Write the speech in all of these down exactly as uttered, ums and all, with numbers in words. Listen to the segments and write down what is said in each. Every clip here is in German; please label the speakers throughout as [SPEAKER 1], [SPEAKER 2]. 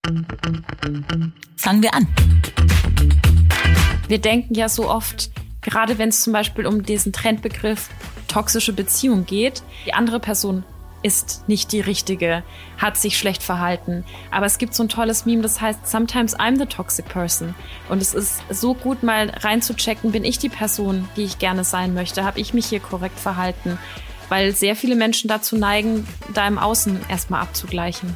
[SPEAKER 1] Fangen wir an.
[SPEAKER 2] Wir denken ja so oft, gerade wenn es zum Beispiel um diesen Trendbegriff toxische Beziehung geht, die andere Person ist nicht die richtige, hat sich schlecht verhalten. Aber es gibt so ein tolles Meme, das heißt, sometimes I'm the toxic person. Und es ist so gut, mal reinzuchecken, bin ich die Person, die ich gerne sein möchte? Habe ich mich hier korrekt verhalten? Weil sehr viele Menschen dazu neigen, da im Außen erstmal abzugleichen.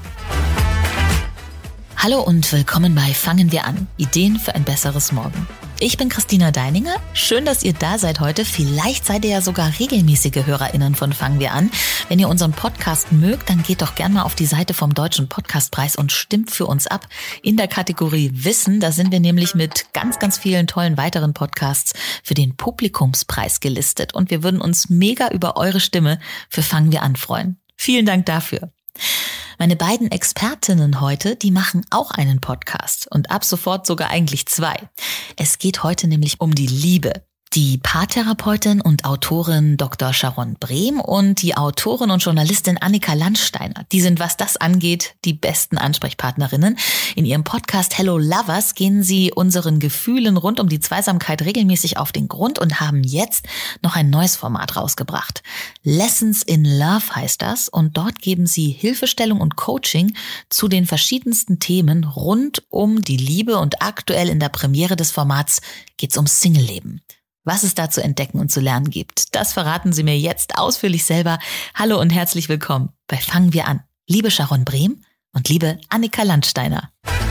[SPEAKER 1] Hallo und willkommen bei Fangen wir an. Ideen für ein besseres Morgen. Ich bin Christina Deininger. Schön, dass ihr da seid heute. Vielleicht seid ihr ja sogar regelmäßige HörerInnen von Fangen wir an. Wenn ihr unseren Podcast mögt, dann geht doch gerne mal auf die Seite vom Deutschen Podcastpreis und stimmt für uns ab. In der Kategorie Wissen, da sind wir nämlich mit ganz, ganz vielen tollen weiteren Podcasts für den Publikumspreis gelistet. Und wir würden uns mega über eure Stimme für Fangen wir an freuen. Vielen Dank dafür. Meine beiden Expertinnen heute, die machen auch einen Podcast und ab sofort sogar eigentlich zwei. Es geht heute nämlich um die Liebe. Die Paartherapeutin und Autorin Doktor Sharon Brehm und die Autorin und Journalistin Annika Landsteiner. Die sind, was das angeht, die besten Ansprechpartnerinnen. In ihrem Podcast Hello Lovers gehen sie unseren Gefühlen rund um die Zweisamkeit regelmäßig auf den Grund und haben jetzt noch ein neues Format rausgebracht. Lessons in Love heißt das und dort geben sie Hilfestellung und Coaching zu den verschiedensten Themen rund um die Liebe und aktuell in der Premiere des Formats geht's ums Singleleben. Was es da zu entdecken und zu lernen gibt, das verraten sie mir jetzt ausführlich selber. Hallo und herzlich willkommen bei Fangen wir an. Liebe Sharon Brehm und liebe Annika Landsteiner.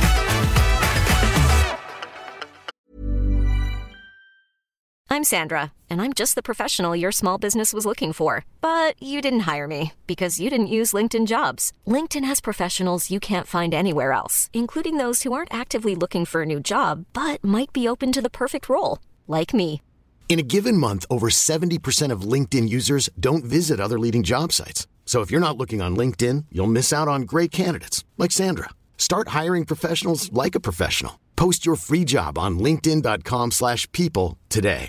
[SPEAKER 3] I'm Sandra, and I'm just the professional your small business was looking for. But you didn't hire me because you didn't use LinkedIn Jobs. LinkedIn has professionals you can't find anywhere else, including those who aren't actively looking for a new job, but might be open to the perfect role, like me.
[SPEAKER 4] In a given month, over seventy percent of LinkedIn users don't visit other leading job sites. So if you're not looking on LinkedIn, you'll miss out on great candidates like Sandra. Start hiring professionals like a professional. Post your free job on linkedin dot com slash people today.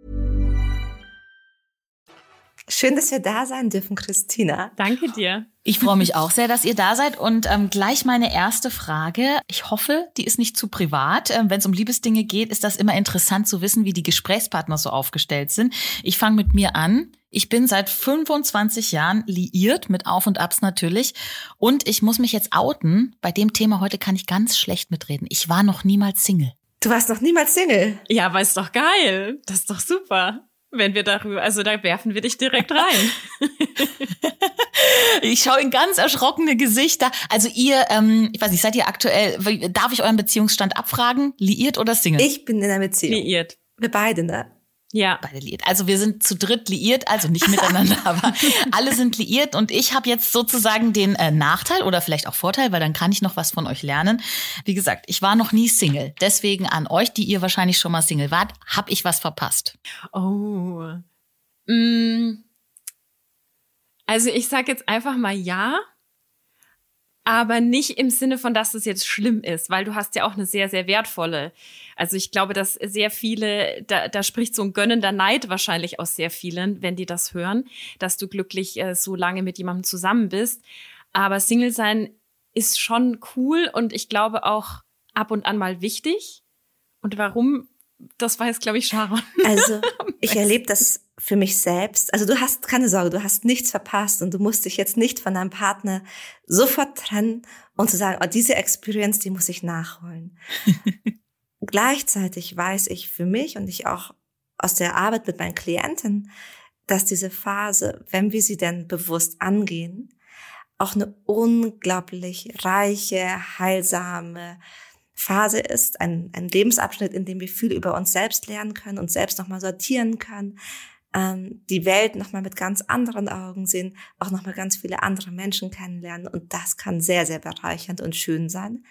[SPEAKER 5] Schön, dass wir da sein dürfen, Christina.
[SPEAKER 2] Danke dir.
[SPEAKER 1] Ich freue mich auch sehr, dass ihr da seid. Und ähm, gleich meine erste Frage. Ich hoffe, die ist nicht zu privat. Ähm, wenn es um Liebesdinge geht, ist das immer interessant zu wissen, wie die Gesprächspartner so aufgestellt sind. Ich fange mit mir an. Ich bin seit fünfundzwanzig Jahren liiert, mit Auf und Abs natürlich. Und ich muss mich jetzt outen. Bei dem Thema heute kann ich ganz schlecht mitreden. Ich war noch niemals Single.
[SPEAKER 5] Du warst noch niemals Single?
[SPEAKER 2] Ja, aber ist doch geil. Das ist doch super. Wenn wir darüber, also da werfen wir dich direkt rein.
[SPEAKER 1] Ich schaue in ganz erschrockene Gesichter. Also ihr, ähm, ich weiß nicht, seid ihr aktuell, darf ich euren Beziehungsstand abfragen? Liiert oder Single?
[SPEAKER 5] Ich bin in einer Beziehung.
[SPEAKER 2] Liiert.
[SPEAKER 5] Wir beide, ne?
[SPEAKER 2] Ja.
[SPEAKER 1] Beide liiert. Also wir sind zu dritt liiert, also nicht miteinander, aber alle sind liiert und ich habe jetzt sozusagen den äh, Nachteil oder vielleicht auch Vorteil, weil dann kann ich noch was von euch lernen. Wie gesagt, ich war noch nie Single. Deswegen an euch, die ihr wahrscheinlich schon mal Single wart, habe ich was verpasst.
[SPEAKER 2] Oh. Mm. Also ich sag jetzt einfach mal ja. Aber nicht im Sinne von, dass es jetzt schlimm ist, weil du hast ja auch eine sehr, sehr wertvolle. Also ich glaube, dass sehr viele, da, da spricht so ein gönnender Neid wahrscheinlich aus sehr vielen, wenn die das hören, dass du glücklich äh, so lange mit jemandem zusammen bist. Aber Single sein ist schon cool und ich glaube auch ab und an mal wichtig. Und warum, das weiß, glaube ich, Sharon.
[SPEAKER 5] Also ich erlebe das für mich selbst. Also du hast keine Sorge, du hast nichts verpasst und du musst dich jetzt nicht von deinem Partner sofort trennen und zu sagen, oh, diese Experience, die muss ich nachholen. Gleichzeitig weiß ich für mich und ich auch aus der Arbeit mit meinen Klienten, dass diese Phase, wenn wir sie denn bewusst angehen, auch eine unglaublich reiche, heilsame Phase ist, ein, ein Lebensabschnitt, in dem wir viel über uns selbst lernen können, uns selbst nochmal sortieren können, ähm, die Welt nochmal mit ganz anderen Augen sehen, auch nochmal ganz viele andere Menschen kennenlernen und das kann sehr, sehr bereichernd und schön sein,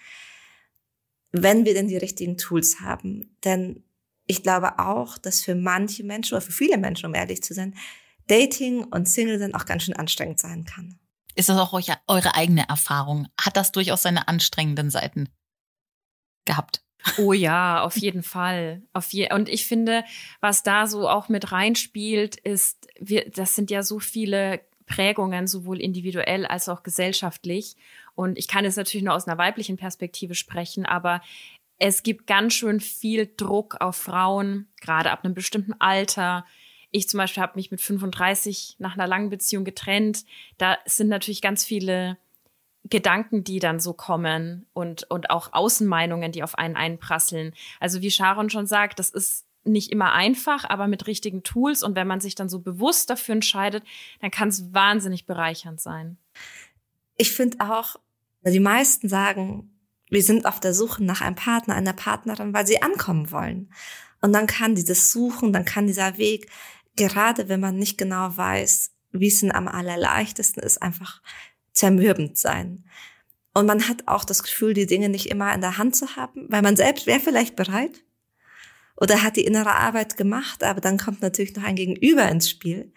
[SPEAKER 5] wenn wir denn die richtigen Tools haben. Denn ich glaube auch, dass für manche Menschen oder für viele Menschen, um ehrlich zu sein, Dating und Single sein auch ganz schön anstrengend sein kann.
[SPEAKER 1] Ist das auch eure eigene Erfahrung? Hat das durchaus seine anstrengenden Seiten gehabt?
[SPEAKER 2] Oh ja, auf jeden Fall. Auf je- und ich finde, was da so auch mit reinspielt, ist, wir, das sind ja so viele Prägungen, sowohl individuell als auch gesellschaftlich. Und ich kann jetzt natürlich nur aus einer weiblichen Perspektive sprechen, aber es gibt ganz schön viel Druck auf Frauen, gerade ab einem bestimmten Alter. Ich zum Beispiel habe mich mit fünfunddreißig nach einer langen Beziehung getrennt. Da sind natürlich ganz viele Gedanken, die dann so kommen und, und auch Außenmeinungen, die auf einen einprasseln. Also wie Sharon schon sagt, das ist nicht immer einfach, aber mit richtigen Tools. Und wenn man sich dann so bewusst dafür entscheidet, dann kann es wahnsinnig bereichernd sein.
[SPEAKER 5] Ich finde auch, die meisten sagen, wir sind auf der Suche nach einem Partner, einer Partnerin, weil sie ankommen wollen. Und dann kann dieses Suchen, dann kann dieser Weg, gerade wenn man nicht genau weiß, wie es denn am allerleichtesten ist, einfach zermürbend sein. Und man hat auch das Gefühl, die Dinge nicht immer in der Hand zu haben, weil man selbst wäre vielleicht bereit oder hat die innere Arbeit gemacht, aber dann kommt natürlich noch ein Gegenüber ins Spiel.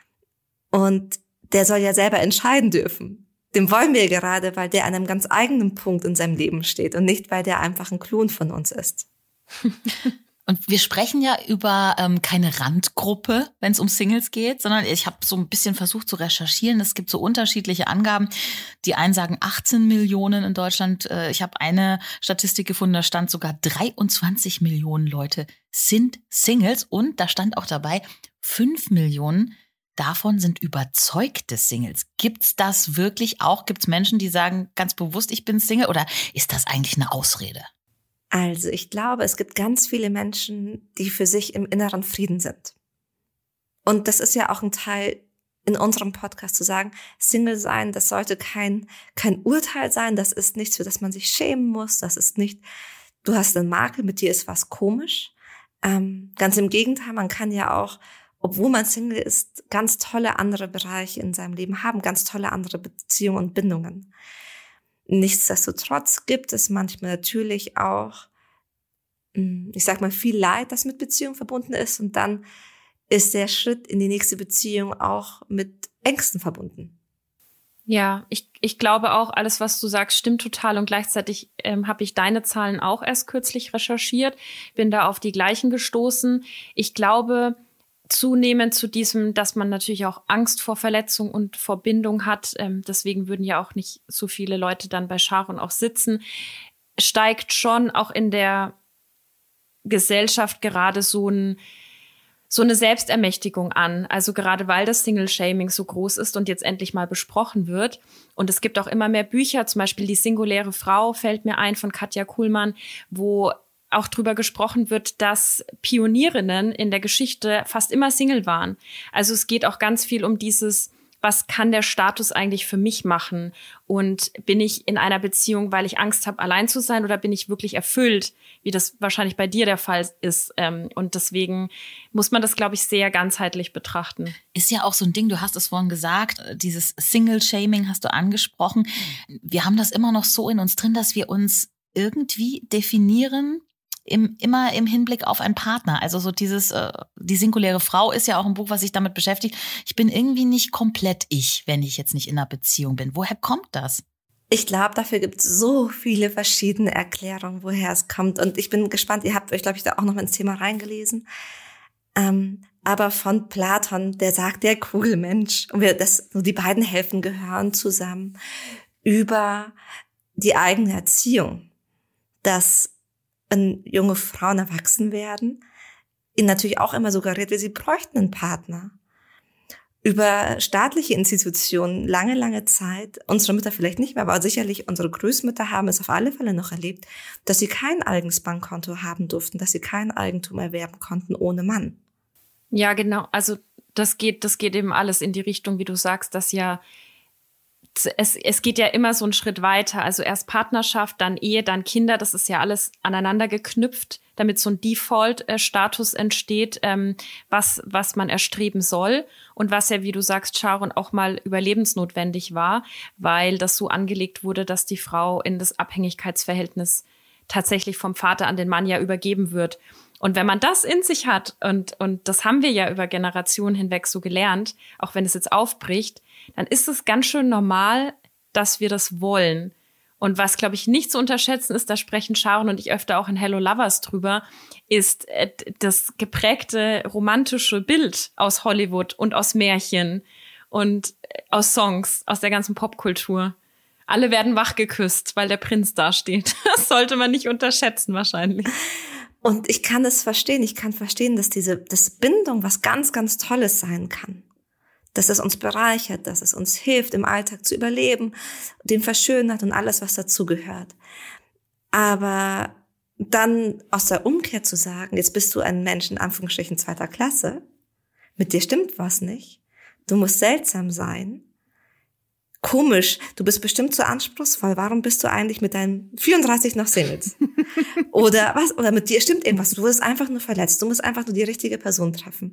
[SPEAKER 5] Und der soll ja selber entscheiden dürfen. Dem wollen wir gerade, weil der an einem ganz eigenen Punkt in seinem Leben steht und nicht, weil der einfach ein Klon von uns ist.
[SPEAKER 1] Und wir sprechen ja über ähm, keine Randgruppe, wenn es um Singles geht, sondern ich habe so ein bisschen versucht zu recherchieren. Es gibt so unterschiedliche Angaben. Die einen sagen achtzehn Millionen in Deutschland. Äh, ich habe eine Statistik gefunden, da stand sogar dreiundzwanzig Millionen Leute sind Singles. Und da stand auch dabei, fünf Millionen davon sind überzeugte Singles. Gibt's das wirklich auch? Gibt's Menschen, die sagen ganz bewusst, ich bin Single? Oder ist das eigentlich eine Ausrede?
[SPEAKER 5] Also ich glaube, es gibt ganz viele Menschen, die für sich im inneren Frieden sind. Und das ist ja auch ein Teil in unserem Podcast zu sagen, Single sein, das sollte kein kein Urteil sein, das ist nichts, für das man sich schämen muss, das ist nicht, du hast einen Makel, mit dir ist was komisch. Ähm, ganz im Gegenteil, man kann ja auch, obwohl man Single ist, ganz tolle andere Bereiche in seinem Leben haben, ganz tolle andere Beziehungen und Bindungen. Nichtsdestotrotz gibt es manchmal natürlich auch, ich sag mal, viel Leid, das mit Beziehung verbunden ist. Und dann ist der Schritt in die nächste Beziehung auch mit Ängsten verbunden.
[SPEAKER 2] Ja, ich, ich glaube auch, alles, was du sagst, stimmt total. Und gleichzeitig ähm, habe ich deine Zahlen auch erst kürzlich recherchiert, bin da auf die gleichen gestoßen. Ich glaube, zunehmend zu diesem, dass man natürlich auch Angst vor Verletzung und vor Bindung hat, ähm, deswegen würden ja auch nicht so viele Leute dann bei Sharon auch sitzen, steigt schon auch in der Gesellschaft gerade so ein so eine Selbstermächtigung an. Also gerade weil das Single-Shaming so groß ist und jetzt endlich mal besprochen wird. Und es gibt auch immer mehr Bücher, zum Beispiel Die singuläre Frau fällt mir ein von Katja Kuhlmann, wo auch drüber gesprochen wird, dass Pionierinnen in der Geschichte fast immer Single waren. Also es geht auch ganz viel um dieses, was kann der Status eigentlich für mich machen? Und bin ich in einer Beziehung, weil ich Angst habe, allein zu sein, oder bin ich wirklich erfüllt, wie das wahrscheinlich bei dir der Fall ist? Und deswegen muss man das, glaube ich, sehr ganzheitlich betrachten.
[SPEAKER 1] Ist ja auch so ein Ding, du hast es vorhin gesagt, dieses Single-Shaming hast du angesprochen. Wir haben das immer noch so in uns drin, dass wir uns irgendwie definieren, Im, immer im Hinblick auf einen Partner. Also so dieses, äh, die singuläre Frau ist ja auch ein Buch, was sich damit beschäftigt. Ich bin irgendwie nicht komplett ich, wenn ich jetzt nicht in einer Beziehung bin. Woher kommt das?
[SPEAKER 5] Ich glaube, dafür gibt es so viele verschiedene Erklärungen, woher es kommt. Und ich bin gespannt, ihr habt euch, glaube ich, da auch noch mal ins Thema reingelesen. Ähm, aber von Platon, der sagt, der Kugelmensch, und wir, das, so die beiden Hälften gehören zusammen, über die eigene Erziehung, dass wenn junge Frauen erwachsen werden, ihnen natürlich auch immer suggeriert wird, sie bräuchten einen Partner. Über staatliche Institutionen lange, lange Zeit, unsere Mütter vielleicht nicht mehr, aber sicherlich unsere Großmütter haben es auf alle Fälle noch erlebt, dass sie kein eigenes Bankkonto haben durften, dass sie kein Eigentum erwerben konnten ohne Mann.
[SPEAKER 2] Ja, genau. Also das geht, das geht eben alles in die Richtung, wie du sagst, dass ja Es, es geht ja immer so einen Schritt weiter. Also erst Partnerschaft, dann Ehe, dann Kinder. Das ist ja alles aneinander geknüpft, damit so ein Default-Status entsteht, ähm, was, was man erstreben soll. Und was ja, wie du sagst, Sharon, auch mal überlebensnotwendig war, weil das so angelegt wurde, dass die Frau in das Abhängigkeitsverhältnis tatsächlich vom Vater an den Mann ja übergeben wird. Und wenn man das in sich hat, und, und das haben wir ja über Generationen hinweg so gelernt, auch wenn es jetzt aufbricht, dann ist es ganz schön normal, dass wir das wollen. Und was, glaube ich, nicht zu unterschätzen ist, da sprechen Sharon und ich öfter auch in Hello Lovers drüber, ist das geprägte romantische Bild aus Hollywood und aus Märchen. und aus Songs, aus der ganzen Popkultur. Alle werden wach geküsst, weil der Prinz dasteht. Das sollte man nicht unterschätzen wahrscheinlich.
[SPEAKER 5] Und ich kann es verstehen. Ich kann verstehen, dass diese dass Bindung was ganz, ganz Tolles sein kann. Dass es uns bereichert, dass es uns hilft, im Alltag zu überleben, den verschönert und alles, was dazugehört. Aber dann aus der Umkehr zu sagen, jetzt bist du ein Mensch in Anführungsstrichen zweiter Klasse, mit dir stimmt was nicht, du musst seltsam sein, komisch, du bist bestimmt zu anspruchsvoll, warum bist du eigentlich mit deinen vierunddreißig noch Singles? Oder was? Oder mit dir stimmt irgendwas, du wirst einfach nur verletzt, du musst einfach nur die richtige Person treffen.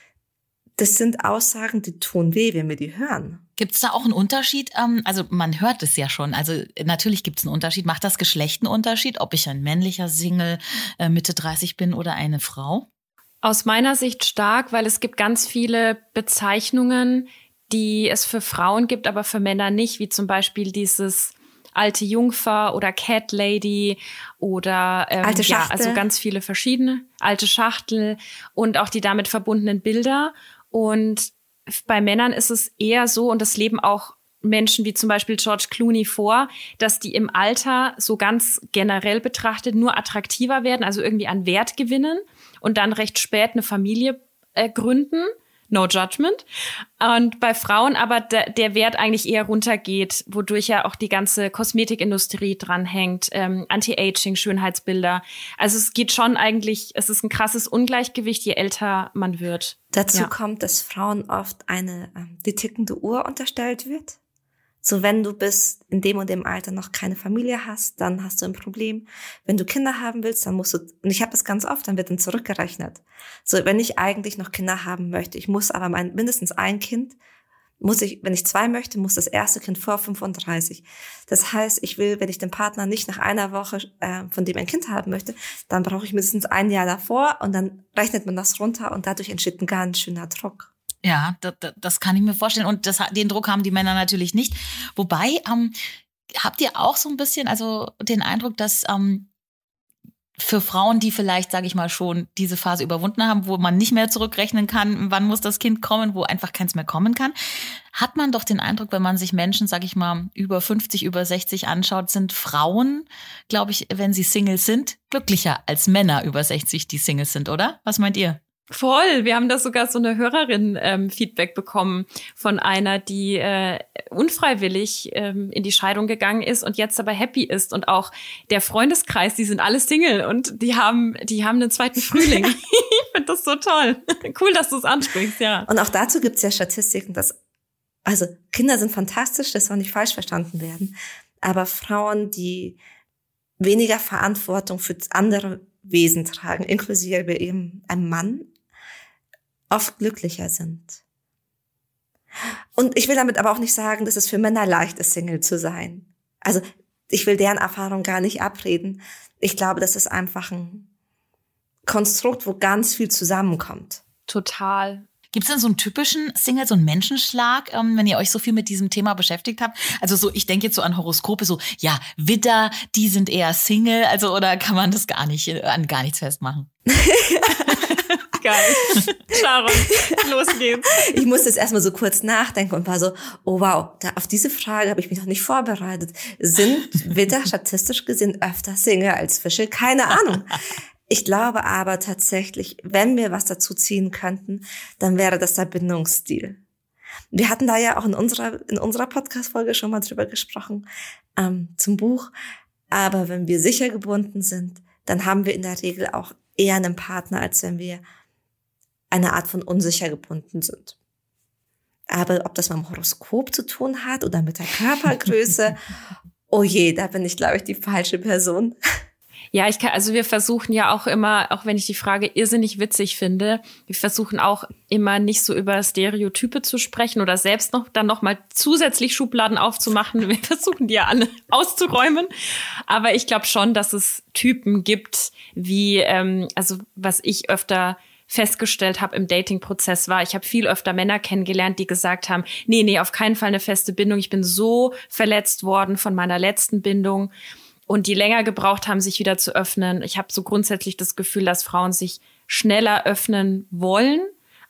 [SPEAKER 5] Das sind Aussagen, die tun weh, wenn wir die hören.
[SPEAKER 1] Gibt es da auch einen Unterschied? Also man hört es ja schon. Also natürlich gibt es einen Unterschied. Macht das Geschlecht einen Unterschied, ob ich ein männlicher Single Mitte dreißig bin oder eine Frau?
[SPEAKER 2] Aus meiner Sicht stark, weil es gibt ganz viele Bezeichnungen, die es für Frauen gibt, aber für Männer nicht, wie zum Beispiel dieses alte Jungfer oder Cat Lady oder ähm,
[SPEAKER 5] alte Schachtel.
[SPEAKER 2] Ja, also ganz viele verschiedene alte Schachtel und auch die damit verbundenen Bilder. Und bei Männern ist es eher so, und das leben auch Menschen wie zum Beispiel George Clooney vor, dass die im Alter so ganz generell betrachtet nur attraktiver werden, also irgendwie an Wert gewinnen und dann recht spät eine Familie äh, gründen. No judgment. Und bei Frauen aber der, der Wert eigentlich eher runtergeht, wodurch ja auch die ganze Kosmetikindustrie dranhängt, ähm, Anti-Aging, Schönheitsbilder. Also es geht schon eigentlich, es ist ein krasses Ungleichgewicht, je älter man wird.
[SPEAKER 5] Dazu
[SPEAKER 2] ja.
[SPEAKER 5] kommt, dass Frauen oft eine ähm, die tickende Uhr unterstellt wird. So, wenn du bis in dem und dem Alter noch keine Familie hast, dann hast du ein Problem. Wenn du Kinder haben willst, dann musst du, und ich habe das ganz oft, dann wird dann zurückgerechnet. So, wenn ich eigentlich noch Kinder haben möchte, ich muss aber mein, mindestens ein Kind, muss ich, wenn ich zwei möchte, muss das erste Kind vor fünfunddreißig. Das heißt, ich will, wenn ich den Partner nicht nach einer Woche, äh, von dem ein Kind haben möchte, dann brauche ich mindestens ein Jahr davor und dann rechnet man das runter und dadurch entsteht ein ganz schöner Druck.
[SPEAKER 1] Ja, das, das kann ich mir vorstellen. Und das, den Druck haben die Männer natürlich nicht. Wobei, ähm, habt ihr auch so ein bisschen also den Eindruck, dass ähm, für Frauen, die vielleicht, sage ich mal, schon diese Phase überwunden haben, wo man nicht mehr zurückrechnen kann, wann muss das Kind kommen, wo einfach keins mehr kommen kann, hat man doch den Eindruck, wenn man sich Menschen, sage ich mal, über fünfzig, über sechzig anschaut, sind Frauen, glaube ich, wenn sie Single sind, glücklicher als Männer über sechzig, die Single sind, oder? Was meint ihr?
[SPEAKER 2] Voll, wir haben da sogar so eine Hörerin ähm, Feedback bekommen von einer, die äh, unfreiwillig ähm, in die Scheidung gegangen ist und jetzt aber happy ist, und auch der Freundeskreis, die sind alle Single und die haben die haben einen zweiten Frühling. Ich finde das so toll. Cool, dass du es ansprichst, ja.
[SPEAKER 5] Und auch dazu gibt es ja Statistiken, dass, also Kinder sind fantastisch, das soll nicht falsch verstanden werden, aber Frauen, die weniger Verantwortung für andere Wesen tragen, inklusive eben einem Mann, oft glücklicher sind. Und ich will damit aber auch nicht sagen, dass es für Männer leicht ist, Single zu sein. Also ich will deren Erfahrung gar nicht abreden. Ich glaube, das ist einfach ein Konstrukt, wo ganz viel zusammenkommt.
[SPEAKER 2] Total.
[SPEAKER 1] Gibt es denn so einen typischen Single, so einen Menschenschlag, ähm, wenn ihr euch so viel mit diesem Thema beschäftigt habt? Also so, ich denke jetzt so an Horoskope, so, ja, Widder, die sind eher Single, also oder kann man das gar nicht, an gar nichts festmachen?
[SPEAKER 2] Geil. Sharon, los geht's.
[SPEAKER 5] Ich musste jetzt erstmal so kurz nachdenken und war so, oh wow, da, auf diese Frage habe ich mich noch nicht vorbereitet. Sind Widder statistisch gesehen öfter Single als Fische? Keine Ahnung. Ich glaube aber tatsächlich, wenn wir was dazu ziehen könnten, dann wäre das der Bindungsstil. Wir hatten da ja auch in unserer in unserer Podcast-Folge schon mal drüber gesprochen, ähm, zum Buch. Aber wenn wir sicher gebunden sind, dann haben wir in der Regel auch eher einen Partner, als wenn wir eine Art von unsicher gebunden sind. Aber ob das mit dem Horoskop zu tun hat oder mit der Körpergröße, oh je, da bin ich, glaube ich, die falsche Person.
[SPEAKER 2] Ja, ich kann, also wir versuchen ja auch immer, auch wenn ich die Frage irrsinnig witzig finde, wir versuchen auch immer nicht so über Stereotype zu sprechen oder selbst noch dann noch mal zusätzlich Schubladen aufzumachen. Wir versuchen die ja alle auszuräumen. Aber ich glaube schon, dass es Typen gibt, wie, ähm, also was ich öfter festgestellt habe im Dating-Prozess war, ich habe viel öfter Männer kennengelernt, die gesagt haben, nee, nee, auf keinen Fall eine feste Bindung. Ich bin so verletzt worden von meiner letzten Bindung. Und die länger gebraucht haben, sich wieder zu öffnen. Ich habe so grundsätzlich das Gefühl, dass Frauen sich schneller öffnen wollen,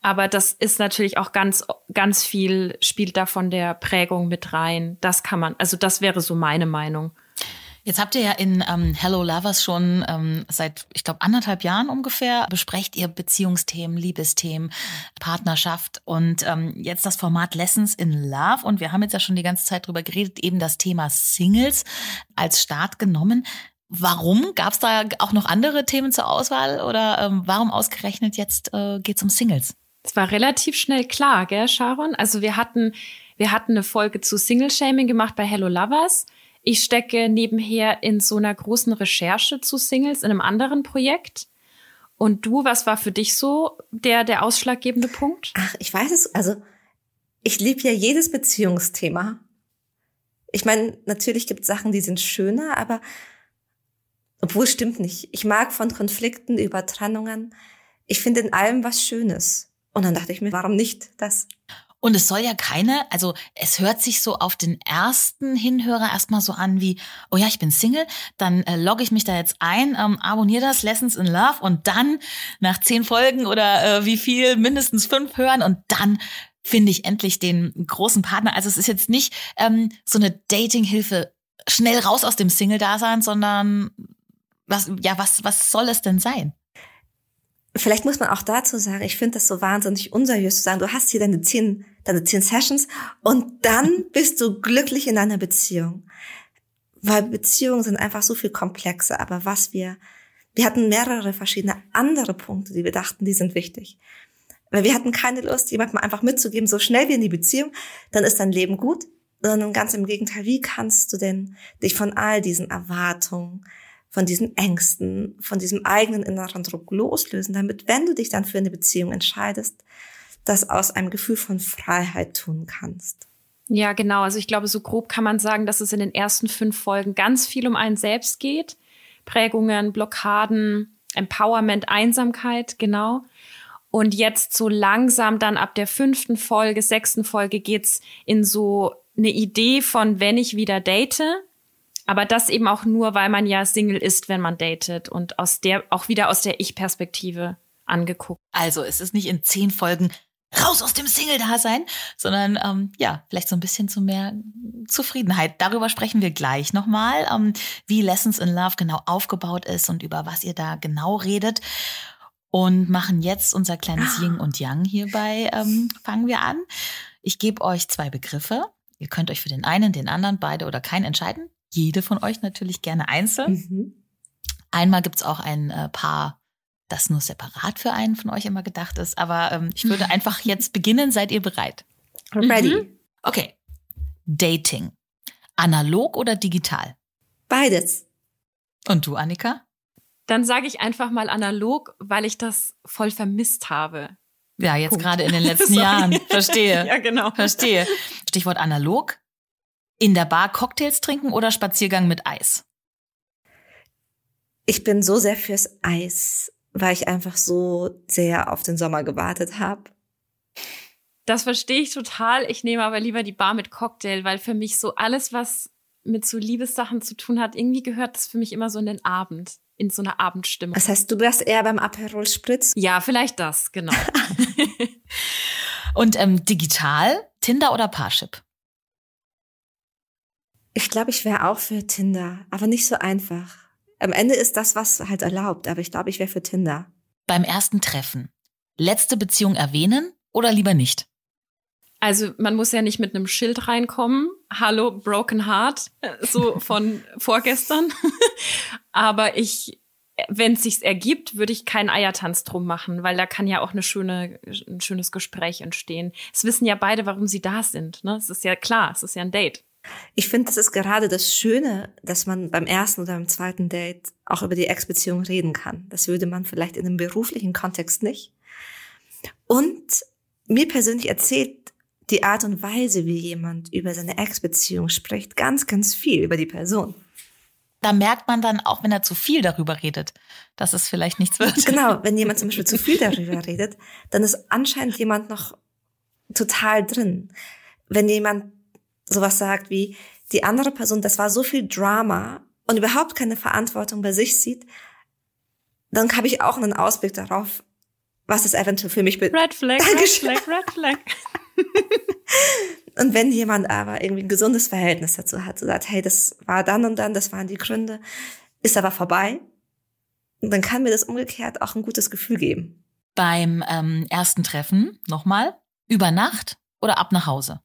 [SPEAKER 2] Aber das ist natürlich auch ganz, ganz viel, spielt da von der Prägung mit rein. Das kann man, also das wäre so meine Meinung.
[SPEAKER 1] Jetzt habt ihr ja in ähm, Hello Lovers schon ähm, seit, ich glaube, anderthalb Jahren ungefähr, besprecht ihr Beziehungsthemen, Liebesthemen, Partnerschaft und ähm, jetzt das Format Lessons in Love. Und wir haben jetzt ja schon die ganze Zeit drüber geredet, eben das Thema Singles als Start genommen. Warum? Gab es da auch noch andere Themen zur Auswahl oder ähm, warum ausgerechnet jetzt äh, geht's um Singles?
[SPEAKER 2] Es war relativ schnell klar, gell, Sharon? Also wir hatten, wir hatten eine Folge zu Single-Shaming gemacht bei Hello Lovers. Ich stecke nebenher in so einer großen Recherche zu Singles in einem anderen Projekt. Und du, was war für dich so der, der ausschlaggebende Punkt?
[SPEAKER 5] Ach, ich weiß es, also ich liebe ja jedes Beziehungsthema. Ich meine, natürlich gibt es Sachen, die sind schöner, aber obwohl, stimmt nicht. Ich mag von Konflikten über Trennungen, ich finde in allem was Schönes. Und dann dachte ich mir, warum nicht das?
[SPEAKER 1] Und es soll ja keine, also es hört sich so auf den ersten Hinhörer erstmal so an wie, oh ja, ich bin Single, dann äh, logge ich mich da jetzt ein, ähm, abonniere das, Lessons in Love und dann nach zehn Folgen oder äh, wie viel, mindestens fünf hören und dann finde ich endlich den großen Partner. Also es ist jetzt nicht ähm, so eine Dating-Hilfe, schnell raus aus dem Single-Dasein, sondern was, ja, was, was soll es denn sein?
[SPEAKER 5] Vielleicht muss man auch dazu sagen, ich finde das so wahnsinnig unseriös zu sagen, du hast hier deine zehn, deine zehn Sessions und dann bist du glücklich in deiner Beziehung. Weil Beziehungen sind einfach so viel komplexer. Aber was wir, wir hatten mehrere verschiedene andere Punkte, die wir dachten, die sind wichtig. Weil wir hatten keine Lust, jemandem einfach mitzugeben, so schnell wie in die Beziehung, dann ist dein Leben gut. Sondern ganz im Gegenteil, wie kannst du denn dich von all diesen Erwartungen, von diesen Ängsten, von diesem eigenen inneren Druck loslösen, damit, wenn du dich dann für eine Beziehung entscheidest, das aus einem Gefühl von Freiheit tun kannst.
[SPEAKER 2] Ja, genau. Also ich glaube, so grob kann man sagen, dass es in den ersten fünf Folgen ganz viel um einen selbst geht. Prägungen, Blockaden, Empowerment, Einsamkeit, genau. Und jetzt so langsam dann ab der fünften Folge, sechsten Folge geht's in so eine Idee von, wenn ich wieder date. Aber das eben auch nur, weil man ja Single ist, wenn man datet und aus der auch wieder aus der Ich-Perspektive angeguckt.
[SPEAKER 1] Also es ist nicht in zehn Folgen raus aus dem Single-Dasein, sondern ähm, ja, vielleicht so ein bisschen zu mehr Zufriedenheit. Darüber sprechen wir gleich nochmal, ähm, wie Lessons in Love genau aufgebaut ist und über was ihr da genau redet. Und machen jetzt unser kleines Yin und Yang hierbei, ähm, fangen wir an. Ich gebe euch zwei Begriffe. Ihr könnt euch für den einen, den anderen, beide oder keinen entscheiden. Jede von euch natürlich gerne einzeln. Mhm. Einmal gibt's auch ein äh, Paar, das nur separat für einen von euch immer gedacht ist. Aber ähm, ich würde einfach jetzt beginnen. Seid ihr bereit?
[SPEAKER 5] Ready.
[SPEAKER 1] Mhm. Okay. Dating. Analog oder digital?
[SPEAKER 5] Beides.
[SPEAKER 1] Und du, Annika?
[SPEAKER 2] Dann sage ich einfach mal analog, weil ich das voll vermisst habe.
[SPEAKER 1] Ja, jetzt gerade in den letzten Jahren. Verstehe.
[SPEAKER 2] Ja, genau.
[SPEAKER 1] Verstehe. Stichwort analog. In der Bar Cocktails trinken oder Spaziergang mit Eis?
[SPEAKER 5] Ich bin so sehr fürs Eis, weil ich einfach so sehr auf den Sommer gewartet habe.
[SPEAKER 2] Das verstehe ich total. Ich nehme aber lieber die Bar mit Cocktail, weil für mich so alles, was mit so Liebessachen zu tun hat, irgendwie gehört das für mich immer so in den Abend, in so eine Abendstimmung.
[SPEAKER 5] Das heißt, du wärst eher beim Aperol Spritz?
[SPEAKER 2] Ja, vielleicht das, genau.
[SPEAKER 1] Und ähm, digital, Tinder oder Parship?
[SPEAKER 5] Ich glaube, ich wäre auch für Tinder, aber nicht so einfach. Am Ende ist das, was halt erlaubt, aber ich glaube, ich wäre für Tinder.
[SPEAKER 1] Beim ersten Treffen, letzte Beziehung erwähnen oder lieber nicht?
[SPEAKER 2] Also man muss ja nicht mit einem Schild reinkommen. Hallo, Broken Heart, so von vorgestern. Aber ich, wenn es sich ergibt, würde ich keinen Eiertanz drum machen, weil da kann ja auch eine schöne, ein schönes Gespräch entstehen. Es wissen ja beide, warum sie da sind. Ne? Es ist ja klar, es ist ja ein Date.
[SPEAKER 5] Ich finde, das ist gerade das Schöne, dass man beim ersten oder beim zweiten Date auch über die Ex-Beziehung reden kann. Das würde man vielleicht in einem beruflichen Kontext nicht. Und mir persönlich erzählt die Art und Weise, wie jemand über seine Ex-Beziehung spricht, ganz, ganz viel über die Person.
[SPEAKER 1] Da merkt man dann auch, wenn er zu viel darüber redet, dass es vielleicht nichts wird.
[SPEAKER 5] Genau, wenn jemand zum Beispiel zu viel darüber redet, dann ist anscheinend jemand noch total drin. Wenn jemand sowas sagt wie, die andere Person, das war so viel Drama und überhaupt keine Verantwortung bei sich sieht, dann habe ich auch einen Ausblick darauf, was es eventuell für mich bedeutet.
[SPEAKER 2] Red Flag, Red Flag, Red Flag.
[SPEAKER 5] Und wenn jemand aber irgendwie ein gesundes Verhältnis dazu hat, so sagt, hey, das war dann und dann, das waren die Gründe, ist aber vorbei, dann kann mir das umgekehrt auch ein gutes Gefühl geben.
[SPEAKER 1] Beim ähm, ersten Treffen, nochmal, über Nacht oder ab nach Hause?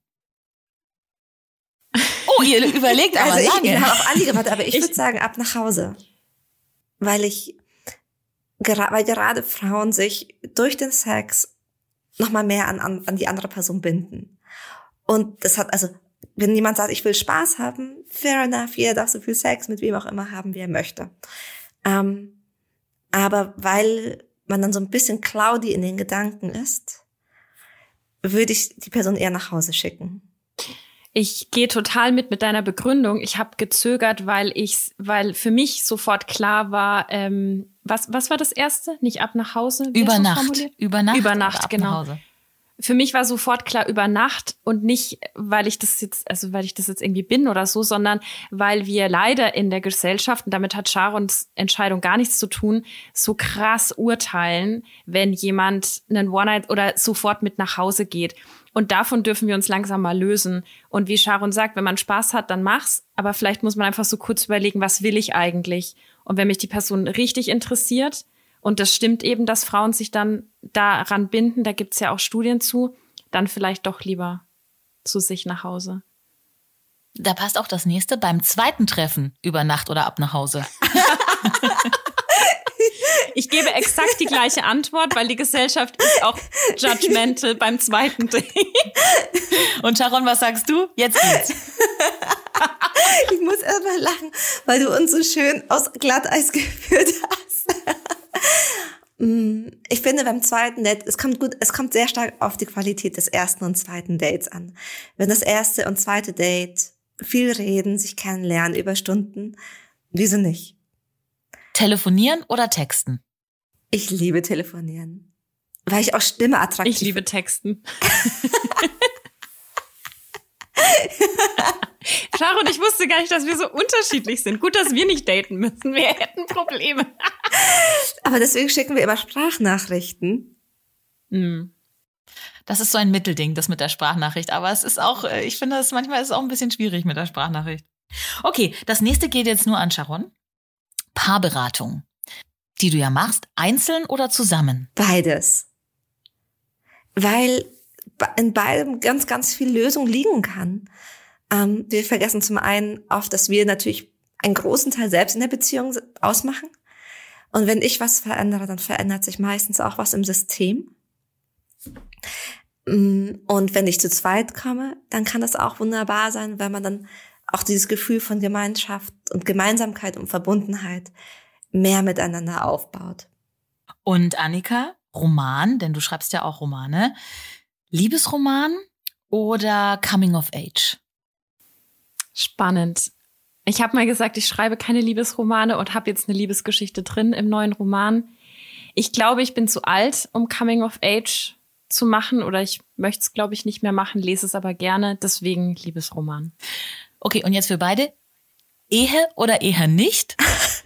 [SPEAKER 1] Oh, ihr überlegt aber
[SPEAKER 5] also
[SPEAKER 1] lange.
[SPEAKER 5] Ich habe auf Andi gewartet, aber ich, ich würde sagen, ab nach Hause. Weil ich, weil gerade Frauen sich durch den Sex nochmal mehr an, an, an die andere Person binden. Und das hat, also, wenn jemand sagt, ich will Spaß haben, fair enough, jeder darf so viel Sex mit wem auch immer haben, wie er möchte. Ähm, aber weil man dann so ein bisschen cloudy in den Gedanken ist, würde ich die Person eher nach Hause schicken.
[SPEAKER 2] Ich gehe total mit mit deiner Begründung. Ich habe gezögert, weil ich, weil für mich sofort klar war, ähm, was was war das erste? Nicht ab nach Hause? Wie
[SPEAKER 1] über Nacht, über Nacht,
[SPEAKER 2] über Nacht,
[SPEAKER 1] ab
[SPEAKER 2] genau.
[SPEAKER 1] Nach Hause.
[SPEAKER 2] Für mich war sofort klar über Nacht und nicht, weil ich das jetzt, also weil ich das jetzt irgendwie bin oder so, sondern weil wir leider in der Gesellschaft, und damit hat Sharons Entscheidung gar nichts zu tun, so krass urteilen, wenn jemand einen One-Night oder sofort mit nach Hause geht. Und davon dürfen wir uns langsam mal lösen. Und wie Sharon sagt, wenn man Spaß hat, dann mach's. Aber vielleicht muss man einfach so kurz überlegen, was will ich eigentlich? Und wenn mich die Person richtig interessiert, und das stimmt eben, dass Frauen sich dann daran binden, da gibt's ja auch Studien zu, dann vielleicht doch lieber zu sich nach Hause.
[SPEAKER 1] Da passt auch das nächste, beim zweiten Treffen, über Nacht oder ab nach Hause.
[SPEAKER 2] Ich gebe exakt die gleiche Antwort, weil die Gesellschaft ist auch judgmental beim zweiten Date.
[SPEAKER 1] Und Sharon, was sagst du? Jetzt geht's.
[SPEAKER 5] Ich muss erst mal lachen, weil du uns so schön aus Glatteis geführt hast. Ich finde beim zweiten Date, es kommt gut, es kommt sehr stark auf die Qualität des ersten und zweiten Dates an. Wenn das erste und zweite Date viel reden, sich kennenlernen über Stunden, wieso nicht?
[SPEAKER 1] Telefonieren oder texten?
[SPEAKER 5] Ich liebe telefonieren, weil ich auch Stimme attraktiv.
[SPEAKER 2] Ich liebe Texten. Sharon, ich wusste gar nicht, dass wir so unterschiedlich sind. Gut, dass wir nicht daten müssen. Wir hätten Probleme.
[SPEAKER 5] Aber deswegen schicken wir immer Sprachnachrichten.
[SPEAKER 2] Mm.
[SPEAKER 1] Das ist so ein Mittelding, das mit der Sprachnachricht. Aber es ist auch, ich finde, es manchmal ist es auch ein bisschen schwierig mit der Sprachnachricht. Okay, das nächste geht jetzt nur an Sharon. Paarberatung, die du ja machst, einzeln oder zusammen?
[SPEAKER 5] Beides. Weil in beidem ganz, ganz viel Lösung liegen kann. Ähm, wir vergessen zum einen oft, dass wir natürlich einen großen Teil selbst in der Beziehung ausmachen. Und wenn ich was verändere, dann verändert sich meistens auch was im System. Und wenn ich zu zweit komme, dann kann das auch wunderbar sein, weil man dann auch dieses Gefühl von Gemeinschaft und Gemeinsamkeit und Verbundenheit mehr miteinander aufbaut.
[SPEAKER 1] Und Annika, Roman, denn du schreibst ja auch Romane. Liebesroman oder Coming of Age?
[SPEAKER 2] Spannend. Ich habe mal gesagt, ich schreibe keine Liebesromane und habe jetzt eine Liebesgeschichte drin im neuen Roman. Ich glaube, ich bin zu alt, um Coming of Age zu machen, oder ich möchte es, glaube ich, nicht mehr machen, lese es aber gerne, deswegen Liebesroman.
[SPEAKER 1] Okay, und jetzt für beide. Ehe oder eher nicht?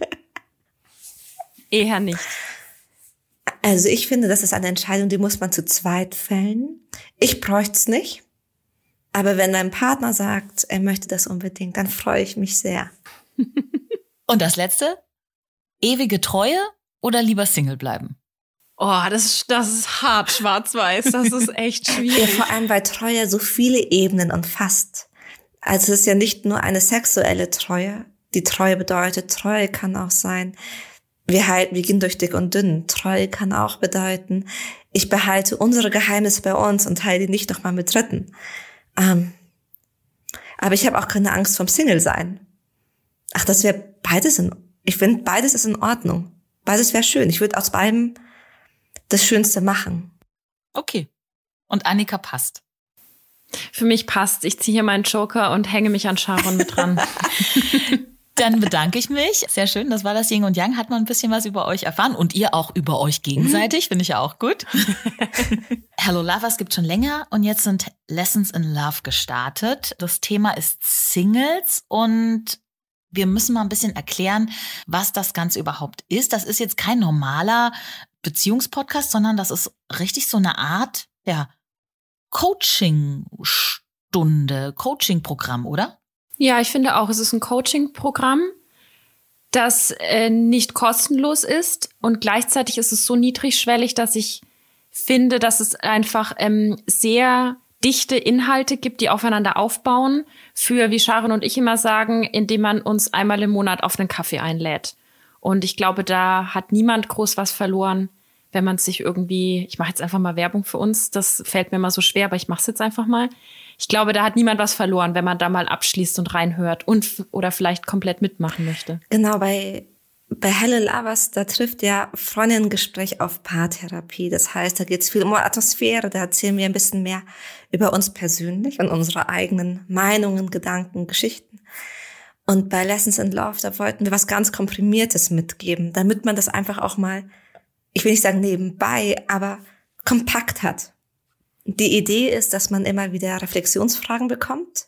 [SPEAKER 2] Eher nicht.
[SPEAKER 5] Also ich finde, das ist eine Entscheidung, die muss man zu zweit fällen. Ich bräuchte es nicht. Aber wenn dein Partner sagt, er möchte das unbedingt, dann freue ich mich sehr.
[SPEAKER 1] Und das Letzte? Ewige Treue oder lieber Single bleiben?
[SPEAKER 2] Oh, das ist, das ist hart schwarz-weiß. Das ist echt schwierig.
[SPEAKER 5] Ja, vor allem, weil Treue so viele Ebenen umfasst. Also es ist ja nicht nur eine sexuelle Treue. Die Treue bedeutet, Treue kann auch sein, wir halten, wir gehen durch dick und dünn. Treue kann auch bedeuten, ich behalte unsere Geheimnisse bei uns und teile die nicht nochmal mit Dritten. Ähm, aber ich habe auch keine Angst vom Single-Sein. Ach, das wäre beides in, ich finde, beides ist in Ordnung. Beides wäre schön. Ich würde aus beidem das Schönste machen.
[SPEAKER 1] Okay. Und Annika passt.
[SPEAKER 2] Für mich passt. Ich ziehe hier meinen Joker und hänge mich an Sharon mit dran.
[SPEAKER 1] Dann bedanke ich mich. Sehr schön, das war das Yin und Yang. Hat man ein bisschen was über euch erfahren und ihr auch über euch gegenseitig. Finde ich ja auch gut. Hello Lovers gibt schon länger und jetzt sind Lessons in Love gestartet. Das Thema ist Singles und wir müssen mal ein bisschen erklären, was das Ganze überhaupt ist. Das ist jetzt kein normaler Beziehungspodcast, sondern das ist richtig so eine Art, ja, Coaching-Stunde, Coaching-Programm, oder?
[SPEAKER 2] Ja, ich finde auch, es ist ein Coaching-Programm, das äh, nicht kostenlos ist und gleichzeitig ist es so niedrigschwellig, dass ich finde, dass es einfach ähm, sehr dichte Inhalte gibt, die aufeinander aufbauen, für, wie Sharon und ich immer sagen, indem man uns einmal im Monat auf einen Kaffee einlädt. Und ich glaube, da hat niemand groß was verloren, wenn man sich irgendwie, ich mache jetzt einfach mal Werbung für uns, das fällt mir immer so schwer, aber ich mache es jetzt einfach mal. Ich glaube, da hat niemand was verloren, wenn man da mal abschließt und reinhört und oder vielleicht komplett mitmachen möchte.
[SPEAKER 5] Genau, bei, bei Hello Lovers, da trifft ja Freundinnengespräch auf Paartherapie. Das heißt, da geht es viel um Atmosphäre, da erzählen wir ein bisschen mehr über uns persönlich und unsere eigenen Meinungen, Gedanken, Geschichten. Und bei Lessons in Love, da wollten wir was ganz Komprimiertes mitgeben, damit man das einfach auch mal, ich will nicht sagen nebenbei, aber kompakt hat. Die Idee ist, dass man immer wieder Reflexionsfragen bekommt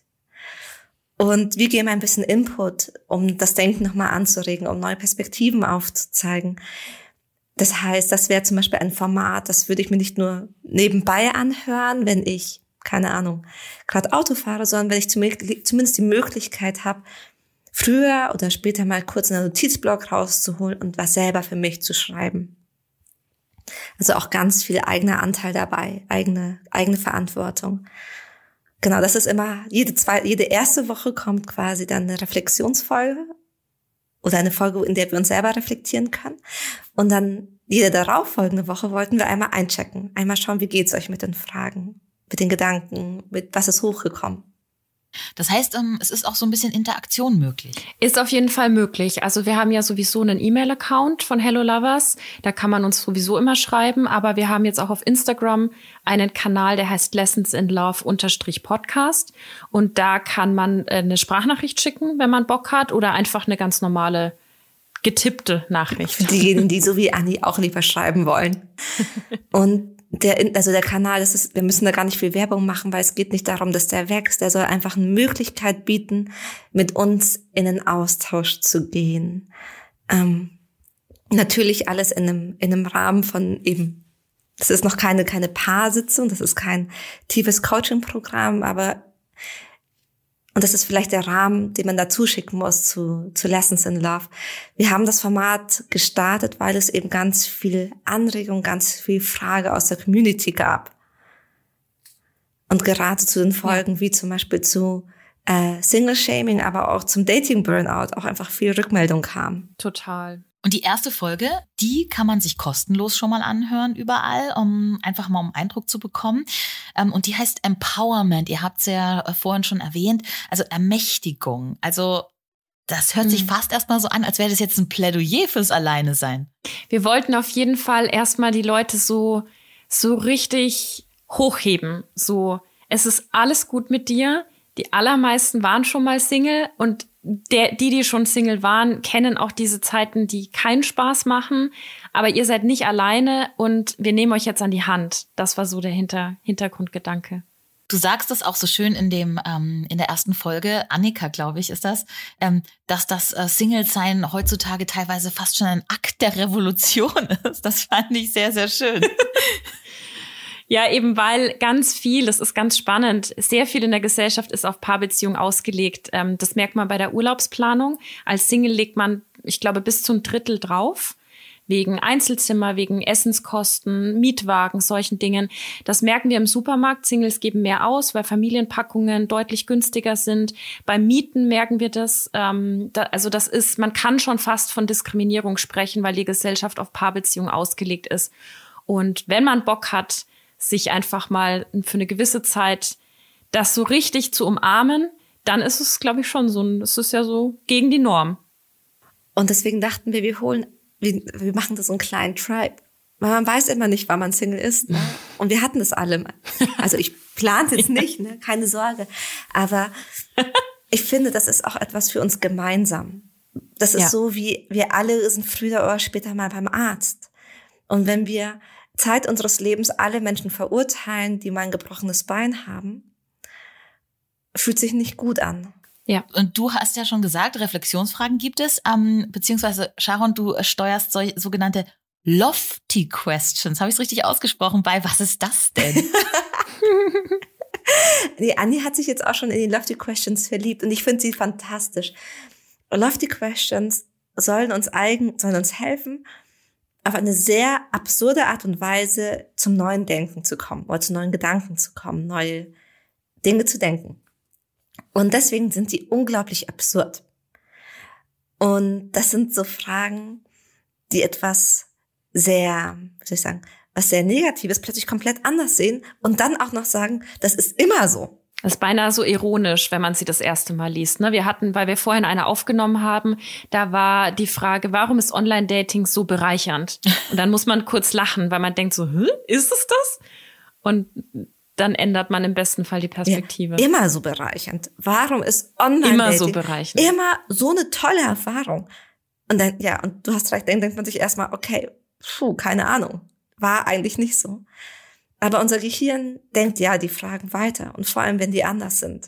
[SPEAKER 5] und wir geben ein bisschen Input, um das Denken nochmal anzuregen, um neue Perspektiven aufzuzeigen. Das heißt, das wäre zum Beispiel ein Format, das würde ich mir nicht nur nebenbei anhören, wenn ich, keine Ahnung, gerade Auto fahre, sondern wenn ich zumindest die Möglichkeit habe, früher oder später mal kurz einen Notizblock rauszuholen und was selber für mich zu schreiben. Also auch ganz viel eigener Anteil dabei, eigene eigene Verantwortung. Genau, das ist immer, jede zwei, jede erste Woche kommt quasi dann eine Reflexionsfolge oder eine Folge, in der wir uns selber reflektieren können. Und dann jede darauffolgende Woche wollten wir einmal einchecken, einmal schauen, wie geht's euch mit den Fragen, mit den Gedanken, mit was ist hochgekommen.
[SPEAKER 1] Das heißt, es ist auch so ein bisschen Interaktion möglich.
[SPEAKER 2] Ist auf jeden Fall möglich. Also wir haben ja sowieso einen E-Mail-Account von Hello Lovers. Da kann man uns sowieso immer schreiben. Aber wir haben jetzt auch auf Instagram einen Kanal, der heißt Lessons in Love unterstrich Podcast. Und da kann man eine Sprachnachricht schicken, wenn man Bock hat. Oder einfach eine ganz normale, getippte Nachricht.
[SPEAKER 5] Für diejenigen, die so wie Anni auch lieber schreiben wollen. Und Der, also der Kanal, das ist, wir müssen da gar nicht viel Werbung machen, weil es geht nicht darum, dass der wächst. Der soll einfach eine Möglichkeit bieten, mit uns in den Austausch zu gehen. Ähm, natürlich alles in einem, in einem Rahmen von eben, das ist noch keine, keine Paarsitzung, das ist kein tiefes Coaching-Programm, aber, und das ist vielleicht der Rahmen, den man dazu schicken muss zu, zu Lessons in Love. Wir haben das Format gestartet, weil es eben ganz viel Anregung, ganz viel Frage aus der Community gab. Und gerade zu den Folgen, wie zum Beispiel zu äh, Single-Shaming, aber auch zum Dating-Burnout, auch einfach viel Rückmeldung kam.
[SPEAKER 2] Total.
[SPEAKER 1] Und die erste Folge, die kann man sich kostenlos schon mal anhören überall, um einfach mal einen Eindruck zu bekommen. Und die heißt Empowerment. Ihr habt es ja vorhin schon erwähnt. Also Ermächtigung. Also das hört sich fast erstmal so an, als wäre das jetzt ein Plädoyer fürs Alleine-Sein.
[SPEAKER 2] Wir wollten auf jeden Fall erstmal die Leute so, so richtig hochheben. So, es ist alles gut mit dir. Die allermeisten waren schon mal Single und der, die, die schon Single waren, kennen auch diese Zeiten, die keinen Spaß machen. Aber ihr seid nicht alleine und wir nehmen euch jetzt an die Hand. Das war so der Hinter- Hintergrundgedanke.
[SPEAKER 1] Du sagst es auch so schön in dem ähm, in der ersten Folge, Annika, glaube ich, ist das, ähm, dass das äh, Single-Sein heutzutage teilweise fast schon ein Akt der Revolution ist. Das fand ich sehr, sehr schön.
[SPEAKER 2] Ja, eben weil ganz viel, das ist ganz spannend, sehr viel in der Gesellschaft ist auf Paarbeziehungen ausgelegt. Ähm, das merkt man bei der Urlaubsplanung. Als Single legt man, ich glaube, bis zu ein Drittel drauf. Wegen Einzelzimmer, wegen Essenskosten, Mietwagen, solchen Dingen. Das merken wir im Supermarkt. Singles geben mehr aus, weil Familienpackungen deutlich günstiger sind. Beim Mieten merken wir das. Ähm, da, also das ist, man kann schon fast von Diskriminierung sprechen, weil die Gesellschaft auf Paarbeziehungen ausgelegt ist. Und wenn man Bock hat, sich einfach mal für eine gewisse Zeit das so richtig zu umarmen, dann ist es, glaube ich, schon so ein, es ist ja so gegen die Norm.
[SPEAKER 5] Und deswegen dachten wir, wir holen, wir, wir machen das so einen kleinen Tribe. Weil man weiß immer nicht, wann man Single ist. Ne? Und wir hatten das alle. Also ich plane es jetzt nicht, ne? Keine Sorge. Aber ich finde, das ist auch etwas für uns gemeinsam. Das ist ja so, wie wir alle sind früher oder später mal beim Arzt. Und wenn wir Zeit unseres Lebens alle Menschen verurteilen, die mal ein gebrochenes Bein haben, fühlt sich nicht gut an.
[SPEAKER 1] Ja, und du hast ja schon gesagt, Reflexionsfragen gibt es, ähm, beziehungsweise Sharon, du steuerst so, sogenannte Lofty Questions. Habe ich es richtig ausgesprochen? Bei was ist das denn?
[SPEAKER 5] Die Andi hat sich jetzt auch schon in die Lofty Questions verliebt und ich finde sie fantastisch. Lofty Questions sollen uns eigen, sollen uns helfen, auf eine sehr absurde Art und Weise zum neuen Denken zu kommen oder zu neuen Gedanken zu kommen, neue Dinge zu denken. Und deswegen sind sie unglaublich absurd. Und das sind so Fragen, die etwas sehr, wie soll ich sagen, was sehr Negatives plötzlich komplett anders sehen und dann auch noch sagen, das ist immer so.
[SPEAKER 2] Das ist beinahe so ironisch, wenn man sie das erste Mal liest. Ne? Wir hatten, weil wir vorhin eine aufgenommen haben, da war die Frage, warum ist Online-Dating so bereichernd? Und dann muss man kurz lachen, weil man denkt so, Hä, ist es das? Und dann ändert man im besten Fall die Perspektive.
[SPEAKER 5] Ja, immer so bereichernd. Warum ist Online-Dating
[SPEAKER 2] immer so bereichernd?
[SPEAKER 5] Immer so eine tolle Erfahrung. Und dann, ja, und du hast recht, dann denkt man sich erstmal, okay, puh, keine Ahnung. War eigentlich nicht so. Aber unser Gehirn denkt ja die Fragen weiter. Und vor allem, wenn die anders sind.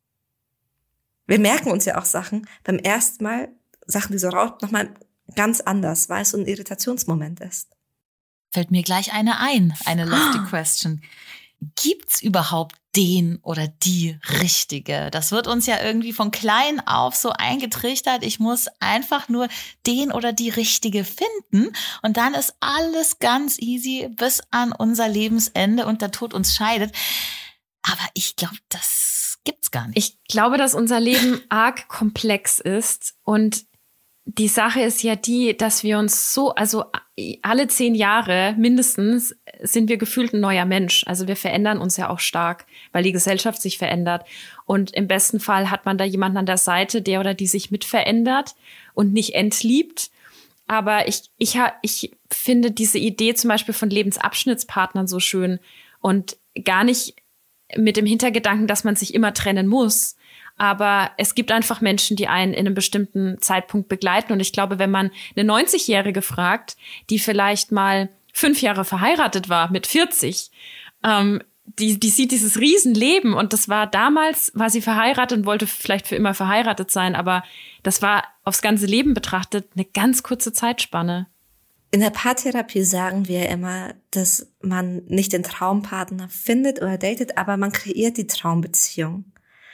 [SPEAKER 5] Wir merken uns ja auch Sachen beim ersten Mal, Sachen, die so raus, nochmal ganz anders, weil es so ein Irritationsmoment ist.
[SPEAKER 1] Fällt mir gleich eine ein, eine lofty question. Gibt's überhaupt den oder die Richtige? Das wird uns ja irgendwie von klein auf so eingetrichtert. Ich muss einfach nur den oder die Richtige finden und dann ist alles ganz easy bis an unser Lebensende und der Tod uns scheidet. Aber ich glaube, das gibt's gar nicht.
[SPEAKER 2] Ich glaube, dass unser Leben arg komplex ist und die Sache ist ja die, dass wir uns so, also alle zehn Jahre mindestens sind wir gefühlt ein neuer Mensch. Also wir verändern uns ja auch stark, weil die Gesellschaft sich verändert. Und im besten Fall hat man da jemanden an der Seite, der oder die sich mit verändert und nicht entliebt. Aber ich, ich, ich finde diese Idee zum Beispiel von Lebensabschnittspartnern so schön und gar nicht mit dem Hintergedanken, dass man sich immer trennen muss. Aber es gibt einfach Menschen, die einen in einem bestimmten Zeitpunkt begleiten. Und ich glaube, wenn man eine neunzigjährige fragt, die vielleicht mal fünf Jahre verheiratet war mit vierzig, ähm, die, die sieht dieses Riesenleben. Und das war damals, war sie verheiratet und wollte vielleicht für immer verheiratet sein. Aber das war aufs ganze Leben betrachtet eine ganz kurze Zeitspanne.
[SPEAKER 5] In der Paartherapie sagen wir immer, dass man nicht den Traumpartner findet oder datet, aber man kreiert die Traumbeziehung.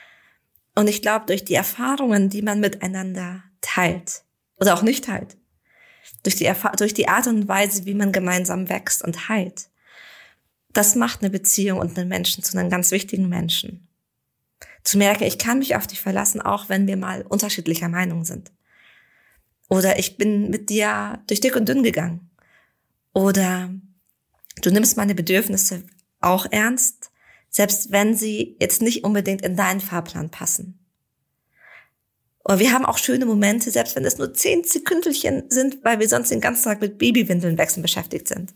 [SPEAKER 5] Und ich glaube, durch die Erfahrungen, die man miteinander teilt oder auch nicht teilt, durch die, Erfa- durch die Art und Weise, wie man gemeinsam wächst und heilt, das macht eine Beziehung und einen Menschen zu einem ganz wichtigen Menschen. Zu merken, ich kann mich auf dich verlassen, auch wenn wir mal unterschiedlicher Meinung sind. Oder ich bin mit dir durch dick und dünn gegangen. Oder du nimmst meine Bedürfnisse auch ernst, selbst wenn sie jetzt nicht unbedingt in deinen Fahrplan passen. Oder wir haben auch schöne Momente, selbst wenn es nur zehn Sekündelchen sind, weil wir sonst den ganzen Tag mit Babywindeln wechseln beschäftigt sind.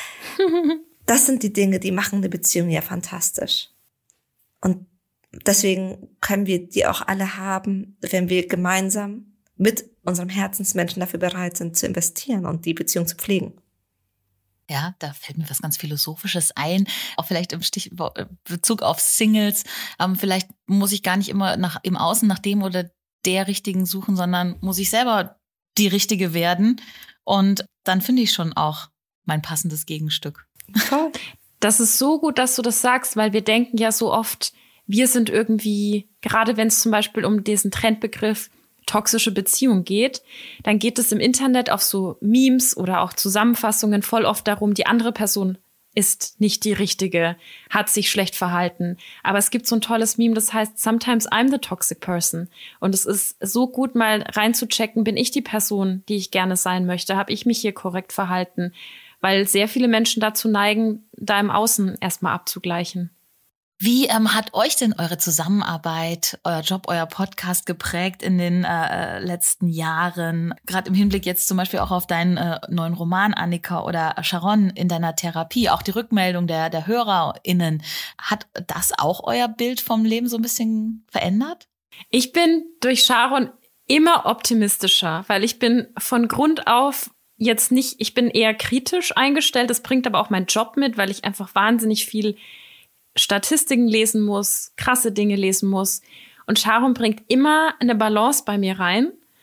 [SPEAKER 5] Das sind die Dinge, die machen eine Beziehung ja fantastisch. Und deswegen können wir die auch alle haben, wenn wir gemeinsam mit unserem Herzensmenschen dafür bereit sind, zu investieren und die Beziehung zu pflegen.
[SPEAKER 1] Ja, da fällt mir was ganz Philosophisches ein, auch vielleicht im Stich, Bezug auf Singles. Ähm, vielleicht muss ich gar nicht immer nach, im Außen nach dem oder der Richtigen suchen, sondern muss ich selber die Richtige werden. Und dann finde ich schon auch mein passendes Gegenstück.
[SPEAKER 2] Toll. Das ist so gut, dass du das sagst, weil wir denken ja so oft, wir sind irgendwie, gerade wenn es zum Beispiel um diesen Trendbegriff toxische Beziehung geht, dann geht es im Internet auf so Memes oder auch Zusammenfassungen voll oft darum, die andere Person ist nicht die Richtige, hat sich schlecht verhalten. Aber es gibt so ein tolles Meme, das heißt, sometimes I'm the toxic person. Und es ist so gut, mal reinzuchecken, bin ich die Person, die ich gerne sein möchte? Habe ich mich hier korrekt verhalten? Weil sehr viele Menschen dazu neigen, da im Außen erstmal abzugleichen.
[SPEAKER 1] Wie ähm, hat euch denn eure Zusammenarbeit, euer Job, euer Podcast geprägt in den äh, letzten Jahren? Gerade im Hinblick jetzt zum Beispiel auch auf deinen äh, neuen Roman, Annika, oder Sharon in deiner Therapie, auch die Rückmeldung der, der HörerInnen. Hat das auch euer Bild vom Leben so ein bisschen verändert?
[SPEAKER 2] Ich bin durch Sharon immer optimistischer, weil ich bin von Grund auf jetzt nicht, ich bin eher kritisch eingestellt. Das bringt aber auch mein Job mit, weil ich einfach wahnsinnig viel Statistiken lesen muss, krasse Dinge lesen muss. Und Sharon bringt immer eine Balance bei mir rein.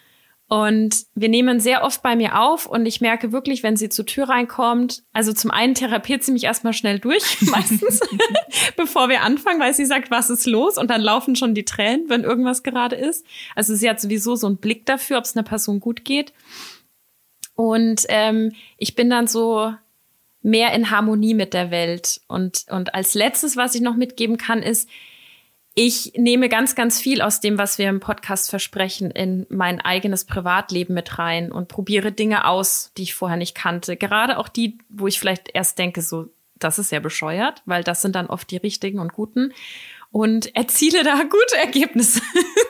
[SPEAKER 2] Und wir nehmen sehr oft bei mir auf und ich merke wirklich, wenn sie zur Tür reinkommt, also zum einen therapiert sie mich erstmal schnell durch, meistens, bevor wir anfangen, weil sie sagt, was ist los? Und dann laufen schon die Tränen, wenn irgendwas gerade ist. Also sie hat sowieso so einen Blick dafür, ob es einer Person gut geht. Und ähm, ich bin dann so mehr in Harmonie mit der Welt. Und, und als letztes, was ich noch mitgeben kann, ist, ich nehme ganz, ganz viel aus dem, was wir im Podcast versprechen, in mein eigenes Privatleben mit rein und probiere Dinge aus, die ich vorher nicht kannte. Gerade auch die, wo ich vielleicht erst denke, so, das ist ja bescheuert, weil das sind dann oft die richtigen und guten. Und erziele da gute Ergebnisse.